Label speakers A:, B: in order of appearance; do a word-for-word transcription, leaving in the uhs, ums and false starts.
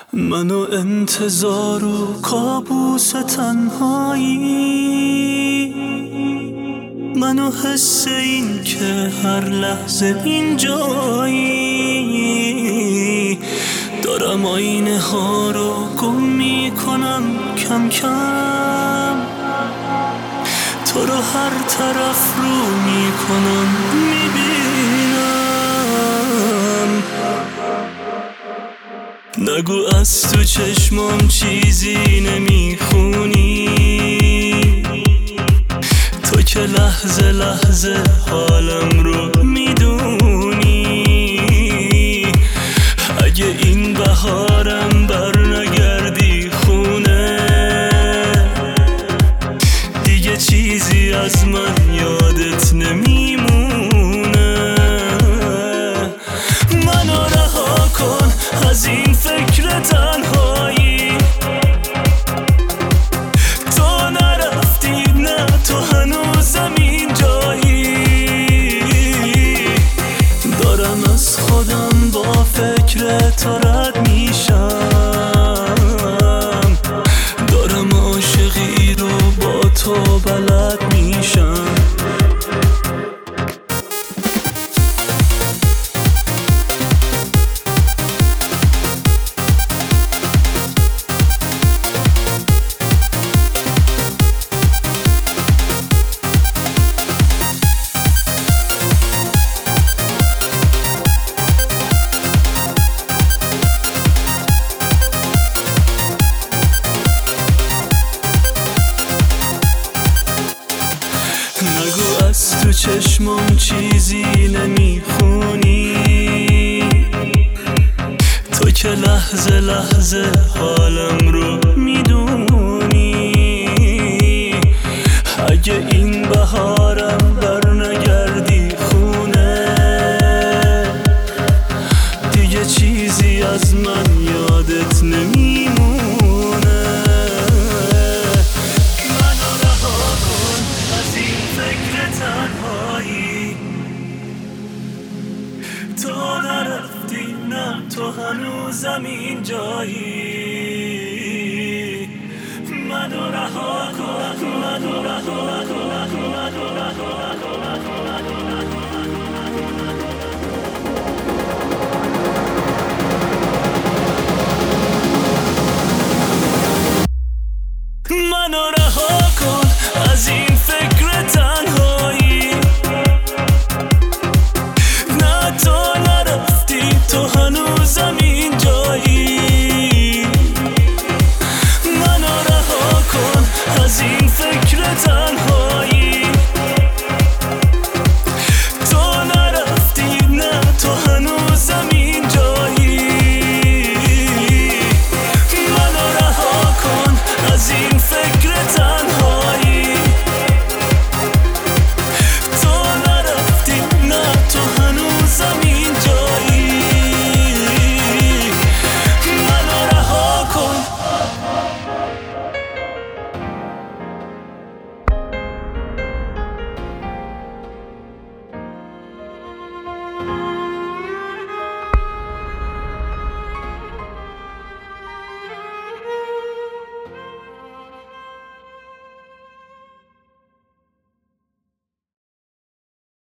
A: منو انتظار و کابوس تنهایی، منو حس این که هر لحظه اینجایی. دارم آینه ها رو گم میکنم کم کم، تو رو هر طرف رو میکنم میبینم. نگو از تو چشمام چیزی نمیخونی، تو که لحظه لحظه حالم رو میدونی. اگه این بهارم بر نگردی خونه، دیگه چیزی از من یادت نمیمونه. منو رها کن از این فکر تنهایی، تو نرفتی نه تو هنوزم اینجایی. دارم از خودم با فکر تو رد میشم، دارم عاشقی رو با تو بلد میشم. نگو از تو چشمام چیزی نمیخونی، تو که لحظه لحظه حالم رو میدونی. اگه این بهارم بر نگردی خونه، دیگه چیزی از من یادت نمیمونه. تنهایی، تو نرفتی نه تو هنوزم اینجایی. منو رها کن، منو رها کن، منو رها کن.